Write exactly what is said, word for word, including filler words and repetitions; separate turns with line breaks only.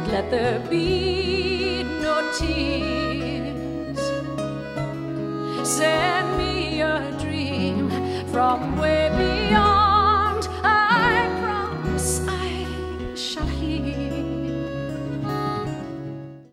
let there be no tears. Send me a dream from way beyond.